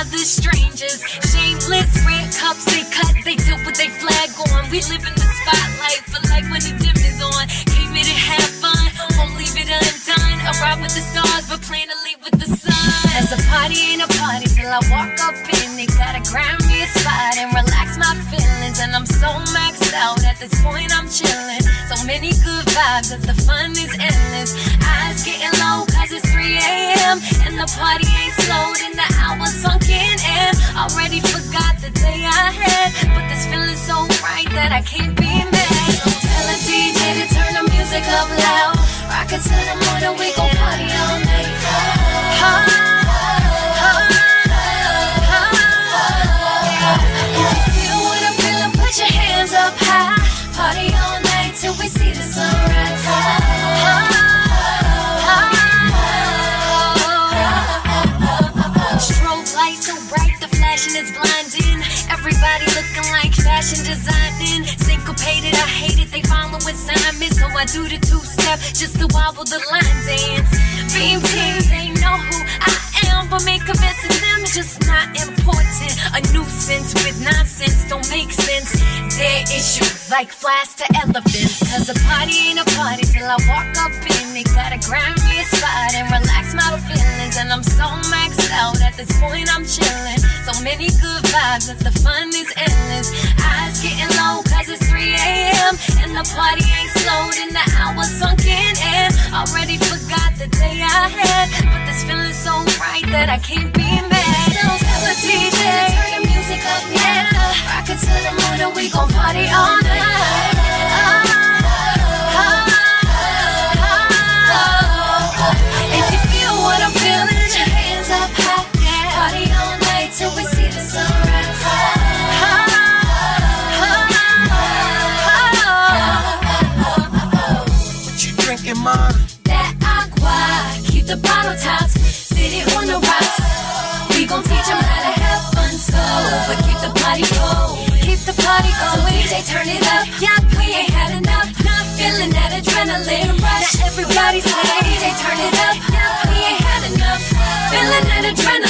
other strangers. Shameless, red cups, they cut, they tilt with they flag on. We live in the spotlight, but like when the dim is on. Came here to have fun, won't leave it undone. I ride with the stars, but plan to leave with the sun. As a party ain't a party till I walk up in it. Gotta grab me a spot and relax my feelings. And I'm so maxed out, at this point I'm chilling. So many good vibes that the fun is endless. Eyes getting low cause it's 3 a.m. And the party ain't slowed and the hour's sunken in. Already forgot the day I had, but this feeling's so right that I can't be mad. So tell a DJ to turn the music up loud. Rock it till the morning, we gon' party all night. If you feel what I'm feeling, put your hands up high. Party all night till we see the sunrise. Strobe lights so bright, the flashing is blinding. Everybody looking like fashion designing. Syncopated, I hate it, they following Simon. So I do the two-step just to wobble the line dance. Beam team, they know who I am, but make a mess of them just not important. A nuisance with nonsense don't make sense. Their issue like flies to elephants. Cause a party ain't a party till I walk up in it. Gotta grab me a spot and relax my feelings. And I'm so maxed out, at this point I'm chilling. So many good vibes that the fun is endless. Eyes getting low cause it's 3 a.m. And the party ain't slowed and the hour's sunken in. Already forgot the day I had, but this feeling's so right that I can't be mad. So tell the DJ to turn the music up, yeah. Rock it till the morning, we gon' party all night. If you feel what I'm feeling, put your hands up high, yeah. Party all night till we see the sunrise. What you drinking, man? That agua, keep the bottle tops, sit it on the rocks. We gon' teach them how to have fun, so but keep the party going. Keep the party going. So DJ, turn it up. Yeah, we ain't had enough. Not feeling that adrenaline rush. Now everybody say, DJ, turn it up. Yeah, we ain't had enough. Feeling that adrenaline.